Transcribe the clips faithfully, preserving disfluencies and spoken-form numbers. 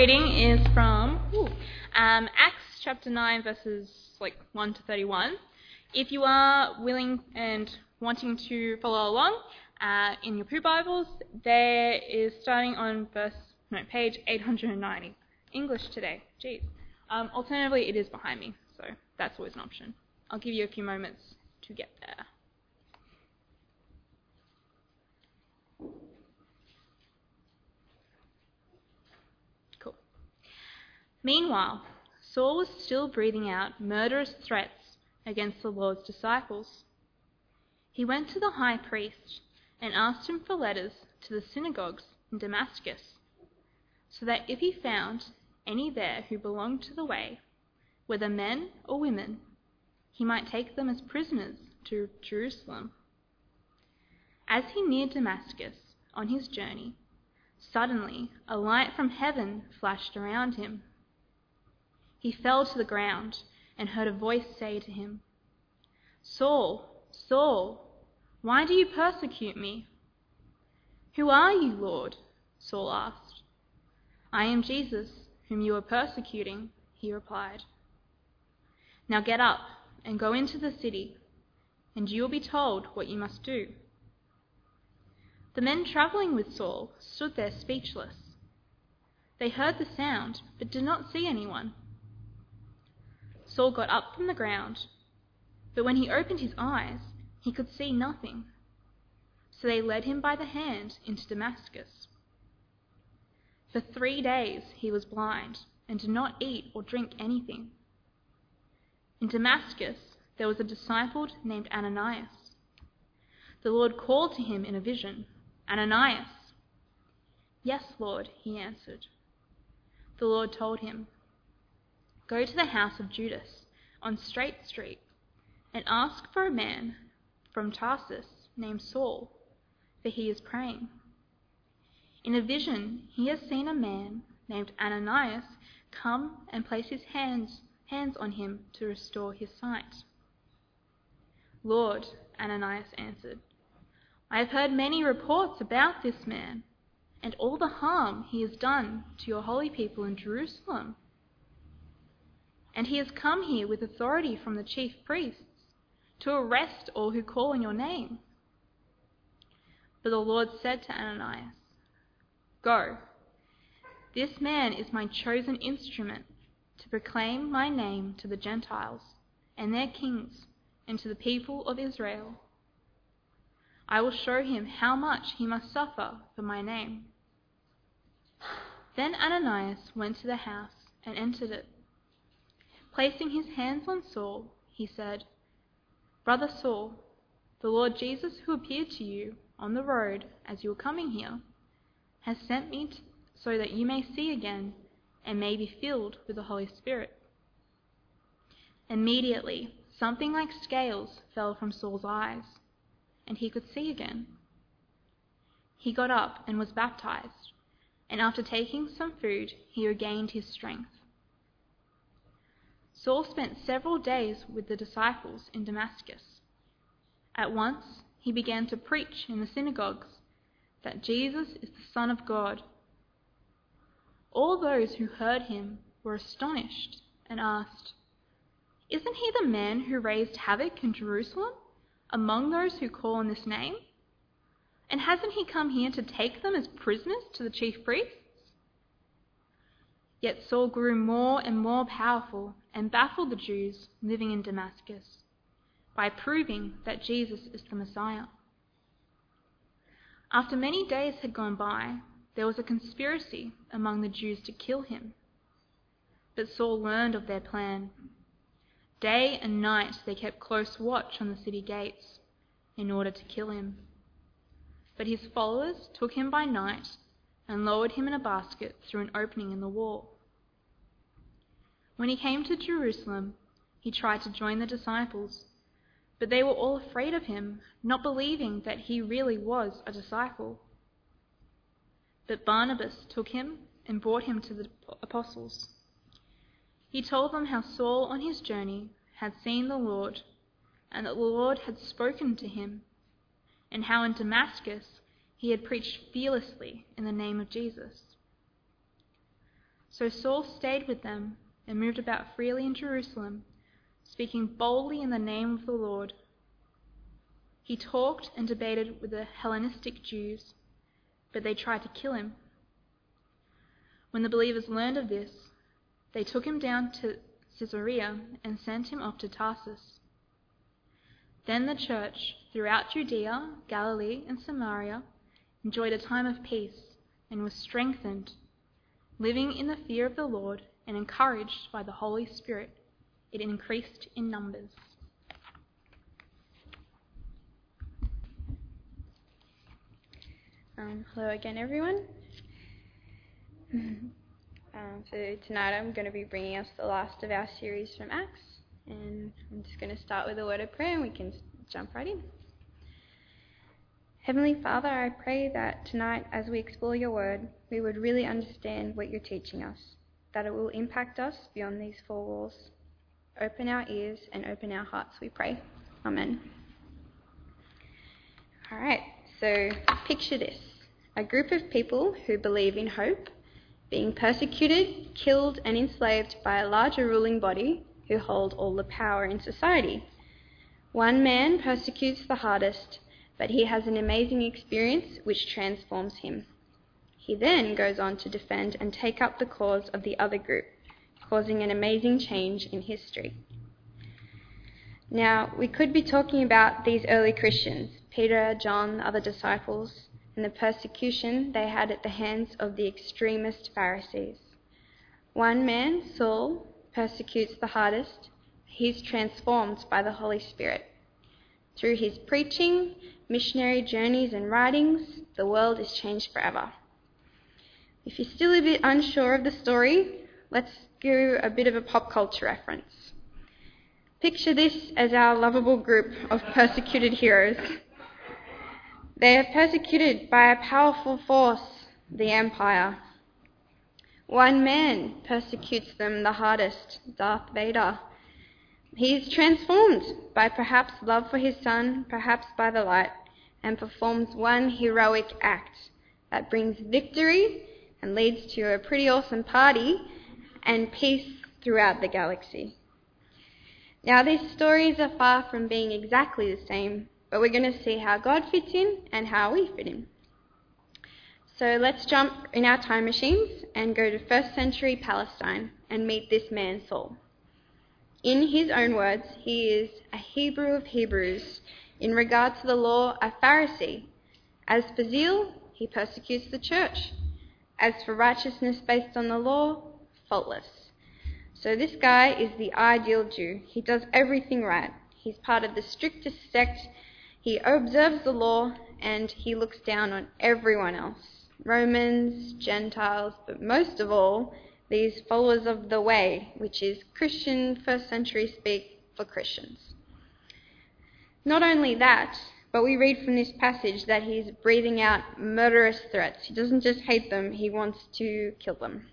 Reading is from ooh, um, Acts chapter nine, verses like one to thirty-one. If you are willing and wanting to follow along uh, in your Poo Bibles, there is starting on verse no page eight hundred ninety. English today, jeez. Um, alternatively, it is behind me, so that's always an option. I'll give you a few moments to get there. Cool. Meanwhile, Saul was still breathing out murderous threats against the Lord's disciples. He went to the high priest and asked him for letters to the synagogues in Damascus, so that if he found any there who belonged to the way, whether men or women, he might take them as prisoners to Jerusalem. As he neared Damascus on his journey, suddenly a light from heaven flashed around him. He fell to the ground and heard a voice say to him, "Saul, Saul, why do you persecute me?" "Who are you, Lord?" Saul asked. "I am Jesus, whom you are persecuting," he replied. "Now get up and go into the city, and you will be told what you must do." The men travelling with Saul stood there speechless. They heard the sound, but did not see anyone. Saul got up from the ground, but when he opened his eyes, he could see nothing. So they led him by the hand into Damascus. For three days he was blind and did not eat or drink anything. In Damascus there was a disciple named Ananias. The Lord called to him in a vision, "Ananias." "Yes, Lord," he answered. The Lord told him, "Go to the house of Judas on Straight Street and ask for a man from Tarsus named Saul, for he is praying. In a vision he has seen a man named Ananias come and place his hands, hands on him to restore his sight." "Lord," Ananias answered, "I have heard many reports about this man and all the harm he has done to your holy people in Jerusalem. And he has come here with authority from the chief priests to arrest all who call on your name." But the Lord said to Ananias, "Go. This man is my chosen instrument to proclaim my name to the Gentiles and their kings and to the people of Israel. I will show him how much he must suffer for my name." Then Ananias went to the house and entered it. Placing his hands on Saul, he said, "Brother Saul, the Lord Jesus, who appeared to you on the road as you were coming here, has sent me to, so that you may see again and may be filled with the Holy Spirit." Immediately, something like scales fell from Saul's eyes, and he could see again. He got up and was baptized, and after taking some food, he regained his strength. Saul spent several days with the disciples in Damascus. At once, he began to preach in the synagogues that Jesus is the Son of God. All those who heard him were astonished and asked, "Isn't he the man who raised havoc in Jerusalem among those who call on this name? And hasn't he come here to take them as prisoners to the chief priests?" Yet Saul grew more and more powerful and baffled the Jews living in Damascus by proving that Jesus is the Messiah. After many days had gone by, there was a conspiracy among the Jews to kill him. But Saul learned of their plan. Day and night they kept close watch on the city gates in order to kill him. But his followers took him by night and lowered him in a basket through an opening in the wall. When he came to Jerusalem, he tried to join the disciples, but they were all afraid of him, not believing that he really was a disciple. But Barnabas took him and brought him to the apostles. He told them how Saul on his journey had seen the Lord, and that the Lord had spoken to him, and how in Damascus he had preached fearlessly in the name of Jesus. So Saul stayed with them and moved about freely in Jerusalem, speaking boldly in the name of the Lord. He talked and debated with the Hellenistic Jews, but they tried to kill him. When the believers learned of this, they took him down to Caesarea and sent him off to Tarsus. Then the church throughout Judea, Galilee, and Samaria enjoyed a time of peace and was strengthened, living in the fear of the Lord and encouraged by the Holy Spirit. It increased in numbers. Um, hello again, everyone. um, so tonight I'm going to be bringing us the last of our series from Acts, and I'm just going to start with a word of prayer and we can jump right in. Heavenly Father, I pray that tonight as we explore your word, we would really understand what you're teaching us, that it will impact us beyond these four walls. Open our ears and open our hearts, we pray. Amen. All right, so picture this. A group of people who believe in hope, being persecuted, killed and enslaved by a larger ruling body who hold all the power in society. One man persecutes the hardest, but he has an amazing experience which transforms him. He then goes on to defend and take up the cause of the other group, causing an amazing change in history. Now, we could be talking about these early Christians, Peter, John, the other disciples, and the persecution they had at the hands of the extremist Pharisees. One man, Saul, persecutes the hardest. He's transformed by the Holy Spirit. Through his preaching, missionary journeys and writings, the world is changed forever. If you're still a bit unsure of the story, let's do a bit of a pop culture reference. Picture this as our lovable group of persecuted heroes. They are persecuted by a powerful force, the Empire. One man persecutes them the hardest, Darth Vader. He is transformed by perhaps love for his son, perhaps by the light, and performs one heroic act that brings victory and leads to a pretty awesome party and peace throughout the galaxy. Now, these stories are far from being exactly the same, but we're going to see how God fits in and how we fit in. So let's jump in our time machines and go to first century Palestine and meet this man, Saul. In his own words, he is a Hebrew of Hebrews. In regard to the law, a Pharisee. As for zeal, he persecutes the church. As for righteousness based on the law, faultless. So this guy is the ideal Jew. He does everything right. He's part of the strictest sect. He observes the law and he looks down on everyone else. Romans, Gentiles, but most of all, these followers of the way, which is Christian first century speak for Christians. Not only that, but we read from this passage that he's breathing out murderous threats. He doesn't just hate them, he wants to kill them.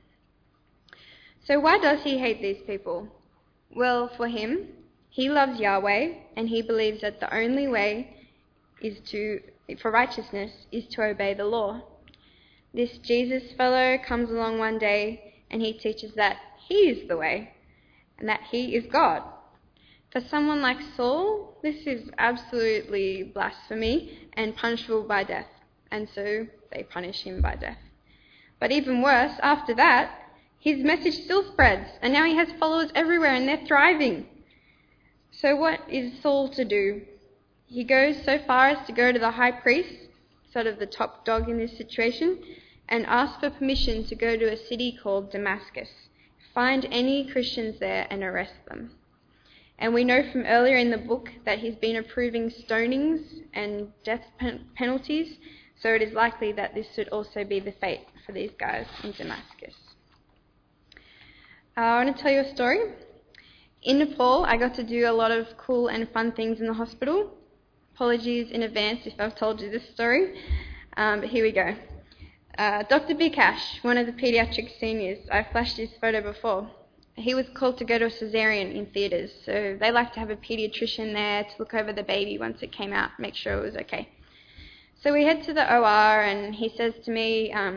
So why does he hate these people? Well, for him, he loves Yahweh, and he believes that the only way is to, for righteousness is to obey the law. This Jesus fellow comes along one day, and he teaches that he is the way, and that he is God. For someone like Saul, this is absolutely blasphemy and punishable by death, and so they punish him by death. But even worse, after that, his message still spreads, and now he has followers everywhere, and they're thriving. So what is Saul to do? He goes so far as to go to the high priest, sort of the top dog in this situation, and ask for permission to go to a city called Damascus, find any Christians there and arrest them. And we know from earlier in the book that he's been approving stonings and death pen- penalties, so it is likely that this would also be the fate for these guys in Damascus. Uh, I want to tell you a story. In Nepal, I got to do a lot of cool and fun things in the hospital. Apologies in advance if I've told you this story, um, but here we go. Uh, Doctor Bikash, one of the paediatric seniors, I flashed his photo before. He was called to go to a cesarean in theatres, so they like to have a paediatrician there to look over the baby once it came out, make sure it was okay. So we head to the O R and he says to me, um,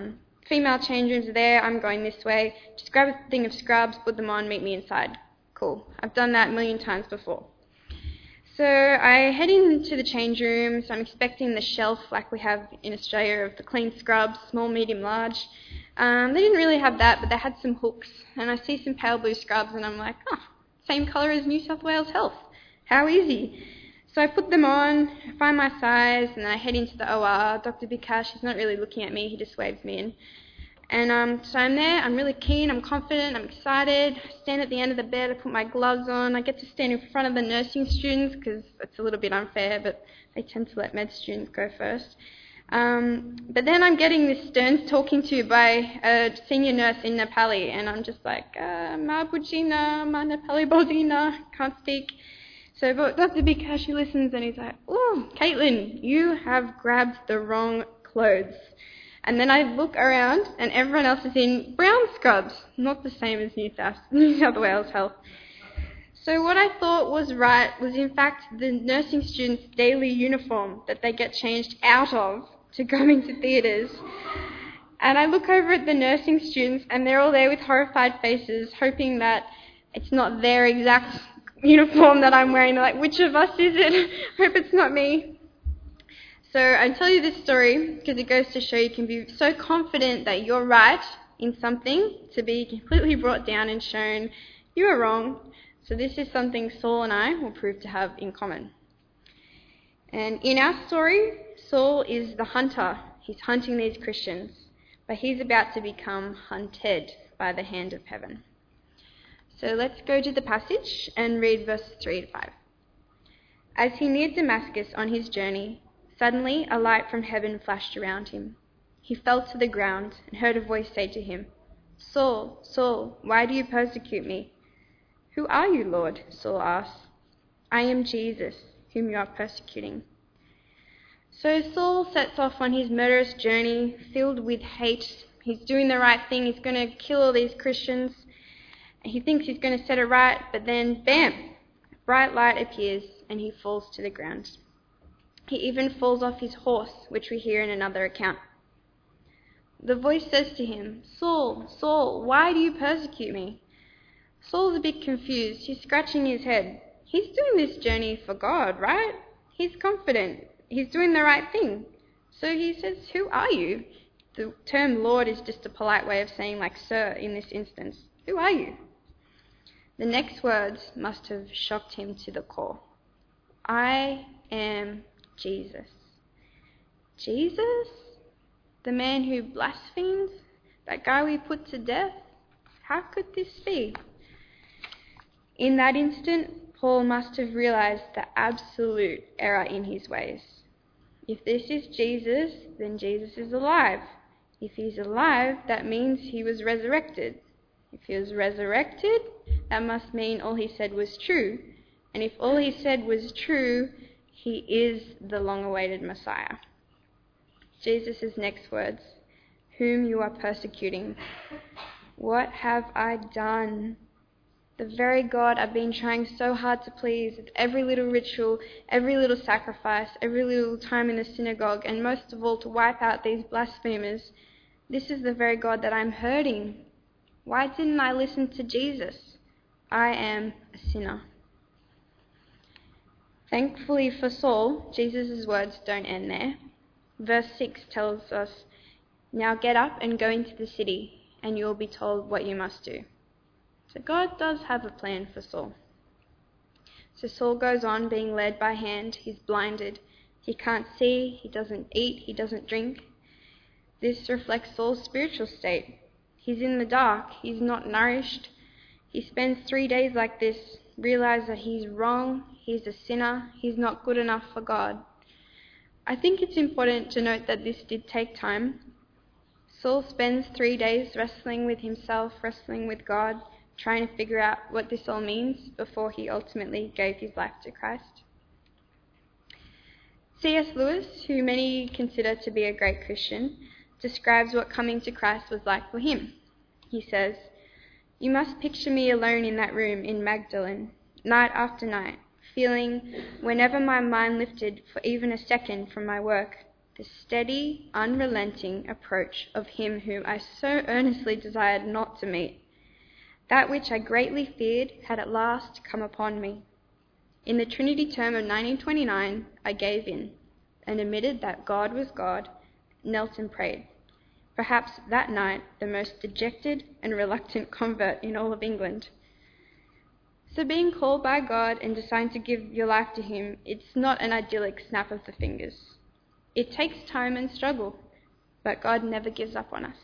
female change rooms are there, I'm going this way. Just grab a thing of scrubs, put them on, meet me inside. Cool. I've done that a million times before. So I head into the change rooms. I'm expecting the shelf like we have in Australia of the clean scrubs, small, medium, large. Um, they didn't really have that, but they had some hooks. And I see some pale blue scrubs and I'm like, oh, same colour as New South Wales Health. How easy. So I put them on, find my size, and I head into the O R. Doctor Bikash, he's not really looking at me, he just waves me in. And um, so I'm there, I'm really keen, I'm confident, I'm excited. I stand at the end of the bed, I put my gloves on. I get to stand in front of the nursing students because it's a little bit unfair, but they tend to let med students go first. Um, but then I'm getting this stern talking to by a senior nurse in Nepali, and I'm just like, uh, Ma Bujina, Ma Nepali Bodina, can't speak. So but Doctor Bikash listens and he's like, oh, Caitlin, you have grabbed the wrong clothes. And then I look around and everyone else is in brown scrubs, not the same as New South, New South Wales Health. So what I thought was right was in fact the nursing students' daily uniform that they get changed out of to go into theatres. And I look over at the nursing students and they're all there with horrified faces, hoping that it's not their exact uniform that I'm wearing. They're like, which of us is it? Hope it's not me. So I tell you this story because it goes to show you can be so confident that you're right in something to be completely brought down and shown you are wrong. So this is something Saul and I will prove to have in common. And in our story, Saul is the hunter. He's hunting these Christians, but he's about to become hunted by the hand of heaven. So let's go to the passage and read verses three to five. As he neared Damascus on his journey, suddenly a light from heaven flashed around him. He fell to the ground and heard a voice say to him, Saul, Saul, why do you persecute me? Who are you, Lord? Saul asked. I am Jesus, whom you are persecuting. So Saul sets off on his murderous journey, filled with hate. He's doing the right thing. He's going to kill all these Christians. He thinks he's going to set it right, but then, bam, a bright light appears and he falls to the ground. He even falls off his horse, which we hear in another account. The voice says to him, Saul, Saul, why do you persecute me? Saul's a bit confused. He's scratching his head. He's doing this journey for God, right? He's confident. He's doing the right thing. So he says, who are you? The term Lord is just a polite way of saying like sir in this instance. Who are you? The next words must have shocked him to the core. I am Jesus. Jesus? The man who blasphemed? That guy we put to death? How could this be? In that instant, Paul must have realized the absolute error in his ways. If this is Jesus, then Jesus is alive. If he's alive, that means he was resurrected. If he was resurrected, that must mean all he said was true. And if all he said was true, he is the long-awaited Messiah. Jesus' next words, whom you are persecuting. What have I done? The very God I've been trying so hard to please with every little ritual, every little sacrifice, every little time in the synagogue, and most of all to wipe out these blasphemers. This is the very God that I'm hurting. Why didn't I listen to Jesus? I am a sinner. Thankfully for Saul, Jesus' words don't end there. Verse six tells us, now get up and go into the city, and you will be told what you must do. So God does have a plan for Saul. So Saul goes on being led by hand. He's blinded. He can't see. He doesn't eat. He doesn't drink. This reflects Saul's spiritual state. He's in the dark. He's not nourished. He spends three days like this, realize that he's wrong. He's a sinner. He's not good enough for God. I think it's important to note that this did take time. Saul spends three days wrestling with himself, wrestling with God, trying to figure out what this all means before he ultimately gave his life to Christ. C S Lewis, who many consider to be a great Christian, describes what coming to Christ was like for him. He says, you must picture me alone in that room in Magdalen, night after night, feeling, whenever my mind lifted for even a second from my work, the steady, unrelenting approach of him whom I so earnestly desired not to meet. That which I greatly feared had at last come upon me. In the Trinity term of nineteen twenty-nine, I gave in and admitted that God was God, knelt and prayed. Perhaps that night the most dejected and reluctant convert in all of England. So being called by God and deciding to give your life to him, it's not an idyllic snap of the fingers. It takes time and struggle, but God never gives up on us.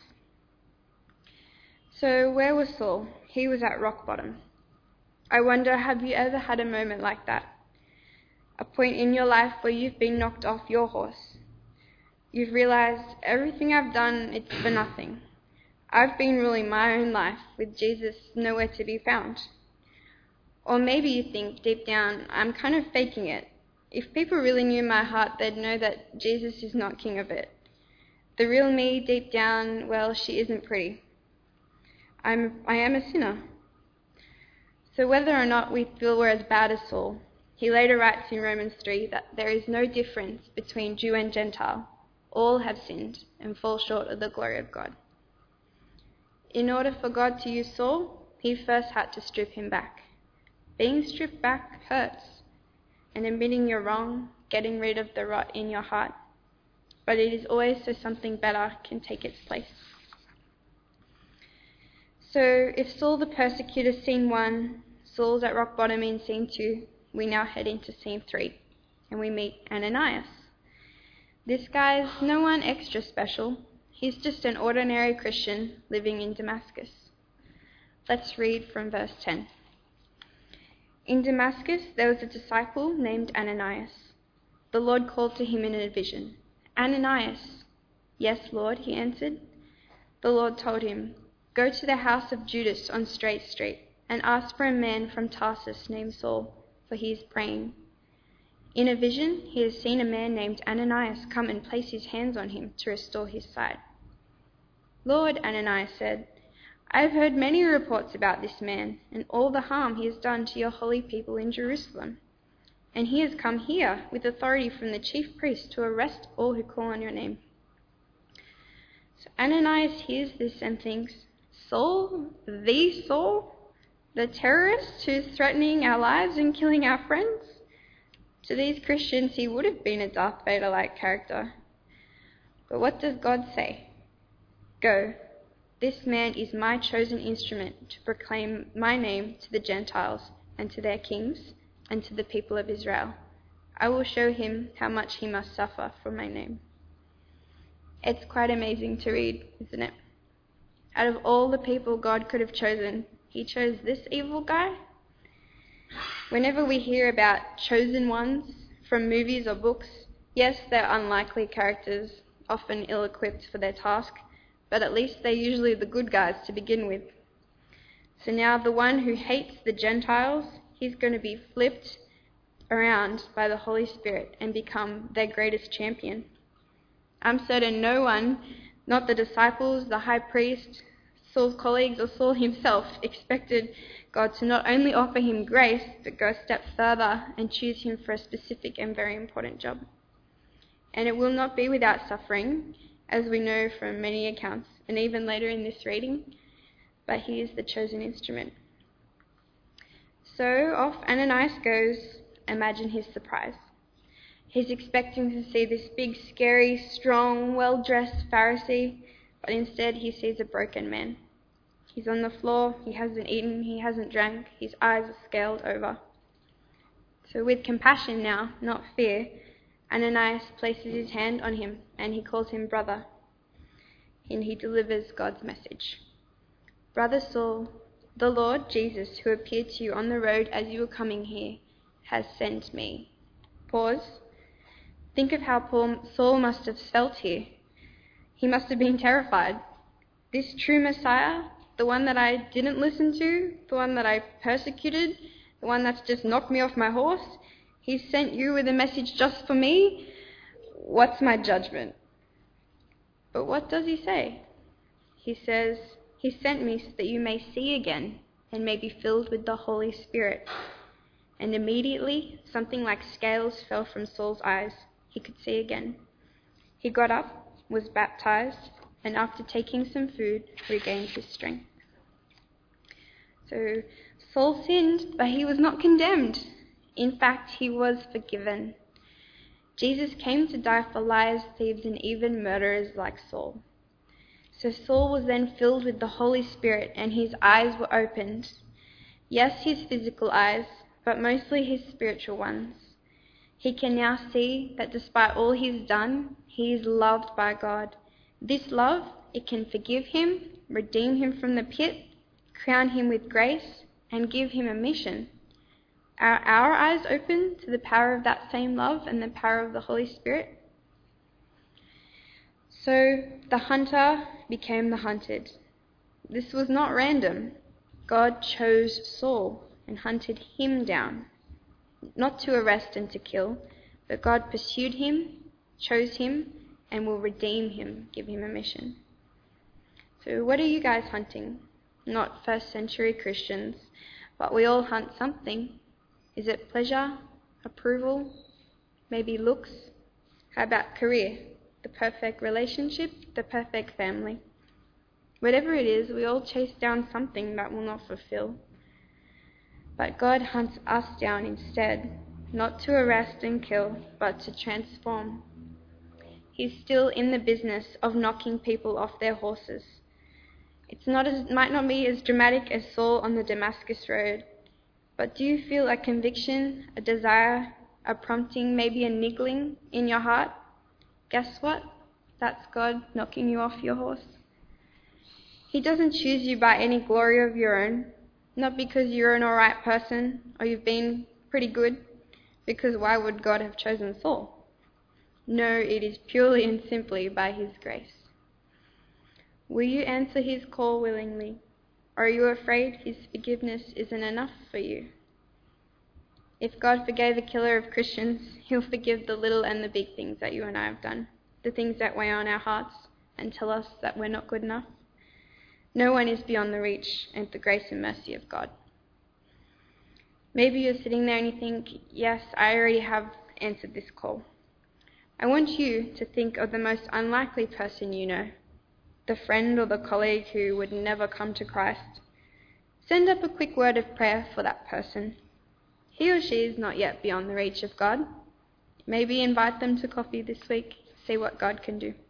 So where was Saul? He was at rock bottom. I wonder, have you ever had a moment like that? A point in your life where you've been knocked off your horse. You've realized everything I've done, it's for nothing. I've been ruling my own life with Jesus nowhere to be found. Or maybe you think deep down, I'm kind of faking it. If people really knew my heart, they'd know that Jesus is not king of it. The real me deep down, well, she isn't pretty. I'm, I am a sinner. So whether or not we feel we're as bad as Saul, he later writes in Romans three that there is no difference between Jew and Gentile. All have sinned and fall short of the glory of God. In order for God to use Saul, he first had to strip him back. Being stripped back hurts, and admitting you're wrong, getting rid of the rot in your heart. But it is always so something better can take its place. So if Saul the persecutor, scene one, Saul's at rock bottom in scene two, we now head into scene three, and we meet Ananias. This guy's no one extra special. He's just an ordinary Christian living in Damascus. Let's read from verse ten. In Damascus there was a disciple named Ananias. The Lord called to him in a vision, Ananias. Yes, Lord, he answered. The Lord told him, Go to the house of Judas on Straight Street and ask for a man from Tarsus named Saul, for he is praying. In a vision he has seen a man named Ananias come and place his hands on him to restore his sight. Lord, Ananias said, I have heard many reports about this man and all the harm he has done to your holy people in Jerusalem. And he has come here with authority from the chief priest to arrest all who call on your name. So Ananias hears this and thinks, Saul, the Saul, the terrorist who's threatening our lives and killing our friends? To these Christians he would have been a Darth Vader-like character. But what does God say? Go. This man is my chosen instrument to proclaim my name to the Gentiles and to their kings and to the people of Israel. I will show him how much he must suffer for my name. It's quite amazing to read, isn't it? Out of all the people God could have chosen, he chose this evil guy? Whenever we hear about chosen ones from movies or books, yes, they're unlikely characters, often ill-equipped for their task, but at least they're usually the good guys to begin with. So now the one who hates the Gentiles, he's going to be flipped around by the Holy Spirit and become their greatest champion. I'm certain no one, not the disciples, the high priest, Saul's colleagues, or Saul himself, expected God to not only offer him grace, but go a step further and choose him for a specific and very important job. And it will not be without suffering, as we know from many accounts, and even later in this reading, but he is the chosen instrument. So off Ananias goes. Imagine his surprise. He's expecting to see this big, scary, strong, well-dressed Pharisee, but instead he sees a broken man. He's on the floor, he hasn't eaten, he hasn't drank, his eyes are scaled over. So with compassion now, not fear, Ananias places his hand on him and he calls him brother. And he delivers God's message. Brother Saul, the Lord Jesus, who appeared to you on the road as you were coming here, has sent me. Pause. Think of how Paul, Saul must have felt here. He must have been terrified. This true Messiah, the one that I didn't listen to, the one that I persecuted, the one that's just knocked me off my horse, he sent you with a message just for me? What's my judgment? But what does he say? He says, he sent me so that you may see again and may be filled with the Holy Spirit. And immediately something like scales fell from Saul's eyes. He could see again. He got up, was baptized, and after taking some food, regained his strength. So Saul sinned, but he was not condemned. In fact, he was forgiven. Jesus came to die for liars, thieves, and even murderers like Saul. So Saul was then filled with the Holy Spirit, and his eyes were opened. Yes, his physical eyes, but mostly his spiritual ones. He can now see that despite all he's done, he is loved by God. This love, it can forgive him, redeem him from the pit, crown him with grace, and give him a mission. Are our eyes open to the power of that same love and the power of the Holy Spirit? So the hunter became the hunted. This was not random. God chose Saul and hunted him down, not to arrest and to kill, but God pursued him, chose him, and will redeem him, give him a mission. So what are you guys hunting? Not first century Christians, but we all hunt something. Is it pleasure, approval, maybe looks? How about career, the perfect relationship, the perfect family? Whatever it is, we all chase down something that will not fulfill. But God hunts us down instead, not to arrest and kill, but to transform. He's still in the business of knocking people off their horses. It's not as, it might not be as dramatic as Saul on the Damascus road, but do you feel a conviction, a desire, a prompting, maybe a niggling in your heart? Guess what? That's God knocking you off your horse. He doesn't choose you by any glory of your own, not because you're an alright person or you've been pretty good, because why would God have chosen Saul? No, it is purely and simply by his grace. Will you answer his call willingly, or are you afraid his forgiveness isn't enough for you? If God forgave a killer of Christians, he'll forgive the little and the big things that you and I have done, the things that weigh on our hearts and tell us that we're not good enough. No one is beyond the reach and the grace and mercy of God. Maybe you're sitting there and you think, yes, I already have answered this call. I want you to think of the most unlikely person you know, the friend or the colleague who would never come to Christ. Send up a quick word of prayer for that person. He or she is not yet beyond the reach of God. Maybe invite them to coffee this week, see what God can do.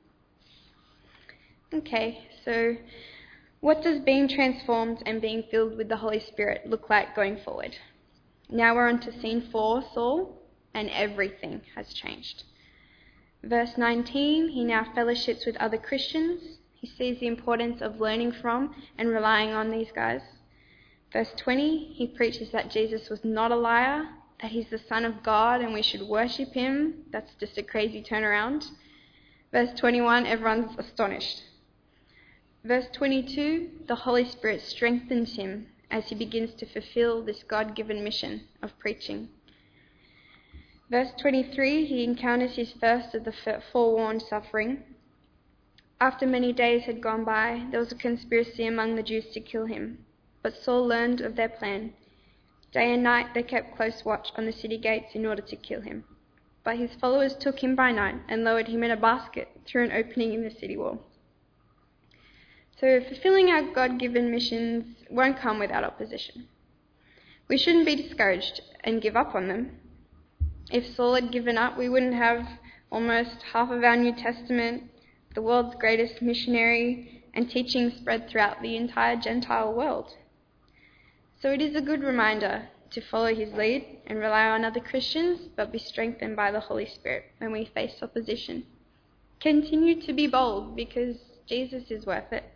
Okay, so what does being transformed and being filled with the Holy Spirit look like going forward? Now we're on to scene four, Saul, and everything has changed. Verse nineteen, he now fellowships with other Christians. He sees the importance of learning from and relying on these guys. Verse twenty, he preaches that Jesus was not a liar, that he's the Son of God and we should worship him. That's just a crazy turnaround. Verse twenty-one, everyone's astonished. Verse twenty-two, the Holy Spirit strengthens him as he begins to fulfill this God-given mission of preaching. Verse twenty-three, he encounters his first of the forewarned suffering. After many days had gone by, there was a conspiracy among the Jews to kill him. But Saul learned of their plan. Day and night they kept close watch on the city gates in order to kill him. But his followers took him by night and lowered him in a basket through an opening in the city wall. So fulfilling our God-given missions won't come without opposition. We shouldn't be discouraged and give up on them. If Saul had given up, we wouldn't have almost half of our New Testament, the world's greatest missionary, and teaching spread throughout the entire Gentile world. So it is a good reminder to follow his lead and rely on other Christians, but be strengthened by the Holy Spirit when we face opposition. Continue to be bold because Jesus is worth it.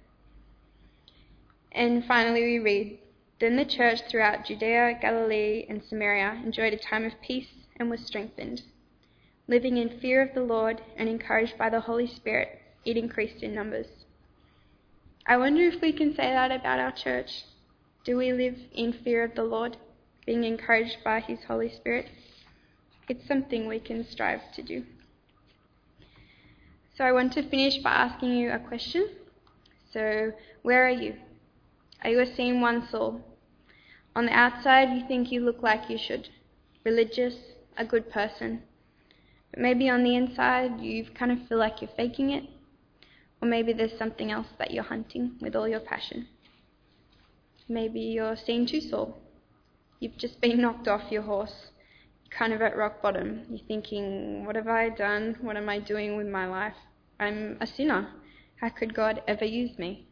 And finally we read, then the church throughout Judea, Galilee, and Samaria enjoyed a time of peace and was strengthened. Living in fear of the Lord and encouraged by the Holy Spirit, it increased in numbers. I wonder if we can say that about our church. Do we live in fear of the Lord, being encouraged by his Holy Spirit? It's something we can strive to do. So I want to finish by asking you a question. So where are you? Are you a scene one Saul? On the outside, you think you look like you should. Religious, a good person. But maybe on the inside you kind of feel like you're faking it. Or maybe there's something else that you're hunting with all your passion. Maybe you're scene two Saul. You've just been knocked off your horse, kind of at rock bottom. You're thinking, what have I done? What am I doing with my life? I'm a sinner. How could God ever use me?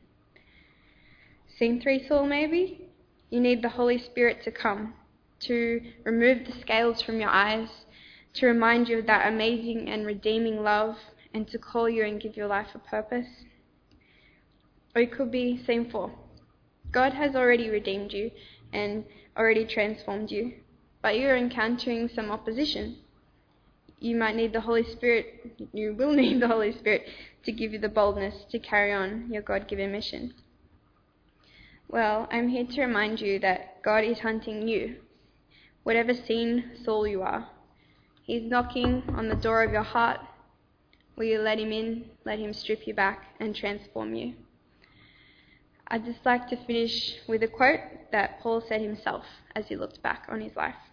Scene three Saul, maybe? You need the Holy Spirit to come, to remove the scales from your eyes, to remind you of that amazing and redeeming love, and to call you and give your life a purpose. Or it could be scene four. God has already redeemed you and already transformed you, but you're encountering some opposition. You might need the Holy Spirit, you will need the Holy Spirit to give you the boldness to carry on your God-given mission. Well, I'm here to remind you that God is hunting you, whatever scene Saul you are. He's knocking on the door of your heart. Will you let him in, let him strip you back and transform you? I'd just like to finish with a quote that Paul said himself as he looked back on his life.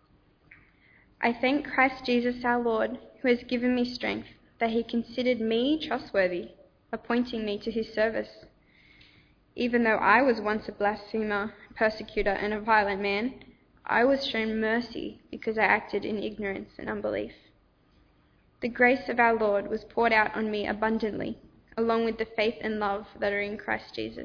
I thank Christ Jesus our Lord, who has given me strength, that he considered me trustworthy, appointing me to his service. Even though I was once a blasphemer, persecutor, and a violent man, I was shown mercy because I acted in ignorance and unbelief. The grace of our Lord was poured out on me abundantly, along with the faith and love that are in Christ Jesus.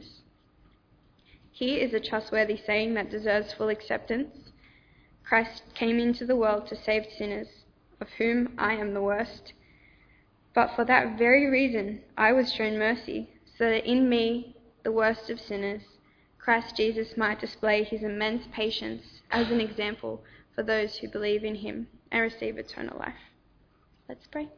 Here is a trustworthy saying that deserves full acceptance. Christ came into the world to save sinners, of whom I am the worst. But for that very reason I was shown mercy, so that in me, the worst of sinners, Christ Jesus might display his immense patience as an example for those who believe in him and receive eternal life. Let's pray.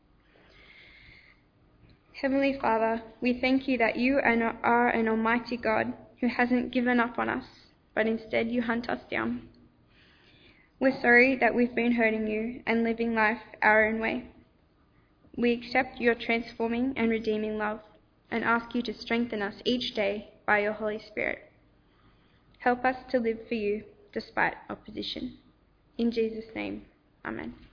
Heavenly Father, we thank you that you are an almighty God who hasn't given up on us, but instead you hunt us down. We're sorry that we've been hurting you and living life our own way. We accept your transforming and redeeming love and ask you to strengthen us each day by your Holy Spirit. Help us to live for you despite opposition. In Jesus' name, amen.